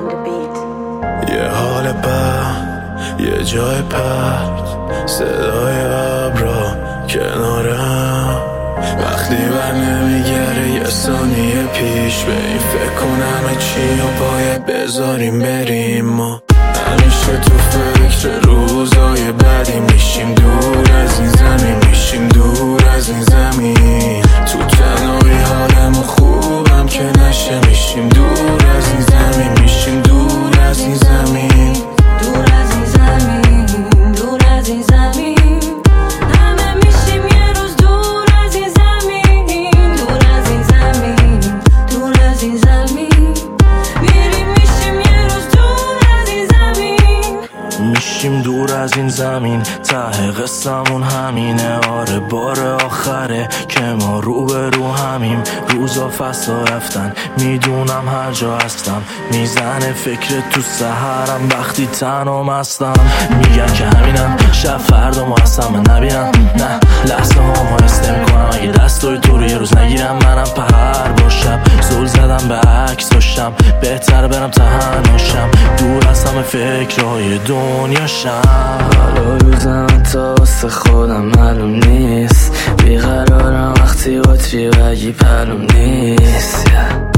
یه حال بد، یه جای پرد، صدای ابرا کنارم. وقتی بر نمیگره یه ثانیه پیش به این فکر کنم چی و باید بذاریم بریم. ما همیشه تو فکر روزای بعدی میشیم، دور از این زمین میشیم، دور از این زمین. تو تنهایی حالمو خوبم که نشه، میشیم دور از این زمین، میشیم دور از این زمین، دور از این زمین، دور از این زمین. همه میشیم یه روز دور از این زمین، دور از این زمین، دور از این زمین. میریم میشیم یه روز دور از این زمین، میشیم دور از این زمین. ته قصمون همینه، آره بار آخره که ما رو به رو همیم. روزا فصلا رفتن، میدونم هر جا هستم، میزنه فکر تو سحرم وقتی تنهام هستم. میگن که همینم، شب فردا ما هستم من نبینم. نه لحظه ها هسته میکنم اگه دستای تو رو یه روز نگیرم. منم پهر باشم، زل زدم به عکس داشتم، بهتر برم تنهاشم، دور از همه فکرهای دنیاشم. حالا روزم تا واسه خودم معلوم نیست، بیقرارم وقتی بطری بگی پلوم نیست.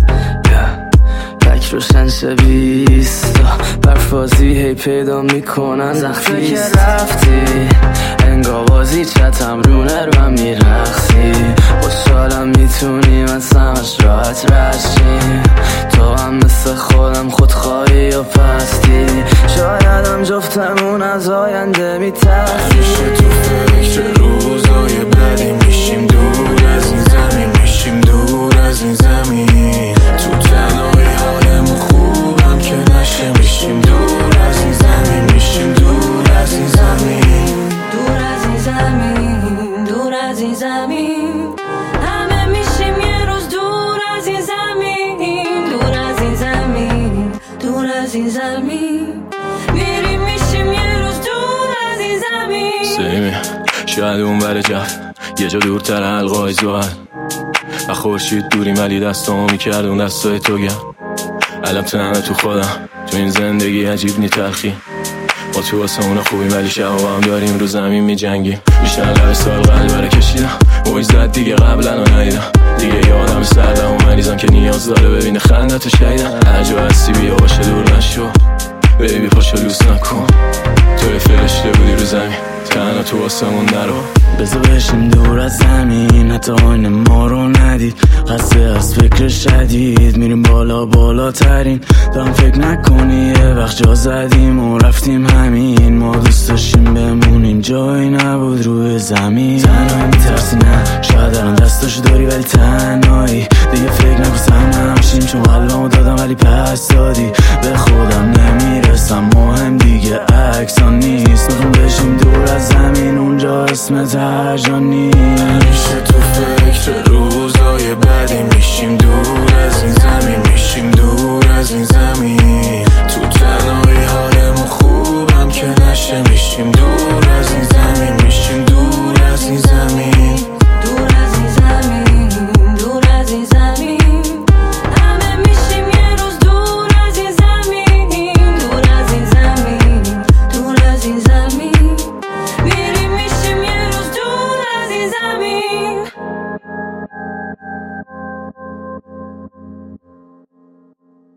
تک روشن شبیست، برفازی هی پیدا میکنن وقتی که رفتی. انگاوازی چتم رونه رو هم میرخصی، خوشحالم میتونیم از همش راحت رشیم. تو هم مثل خودم خودخواهی و پستی، شاید هم جفتمون از آینده میترسیم. همیشه تو فکر روزای بعدی میشیم، دور از این زمین میشیم، دور از این زمین. تو تنهایی حالمو خوبم که نشه، میشیم دور از این زمین، میشیم دور از این زمین، دور از این زمین، دور از این زمین. همه میشیم یه روز دور از این زمین، دور از این زمین، دور از این زمین. میریم میشیم یه روز دور از این زمین. سیمی شاید اون بر جف یه جا دورتر حلقای زوهر و خورشید دوری ولی دستامو میکرد اون دستای تو گرم. علم تنمه تو خودم، تو این زندگی عجیب نی تلخی. ما تو واسه اونا خوبیم ولی شب هم داریم رو زمین میجنگیم. بیشتر لب سال قلب بره کشیدم، اوی زد دیگه قبلا رو ندیدم. دیگه یادم سردم و مریضم که نیاز داره ببینه خندتو شیدم. هر جا هستی بیا باشه دور نشو، بیبی پاشو لوس نکن. توی فرشته بودی رو زمین، تنها تو واسمون نرو. بذار بشیم دور از زمین، حتی آینه ما رو ندید. خسته از فکر شدید، میریم بالا بالاترین. دارم فکر نکنی یه وقت جا زدیم و رفتیم همین. ما دوست داشتیم بمونیم، جایی نبود روی زمین. تنهایی میترسی نه، شاید الان دستاشو داری ولی تنهایی. دیگه فکر نکن سهم همشیم، چون قلبمو دادم ولی پس دادی. به خودم نمیرسم، مهم دیگه عکسان نیست. میخوام بشیم دور از زمین، اونجا اسمت هر جا نیست. همیشه تو فکر روزای بعدی میشیم، دور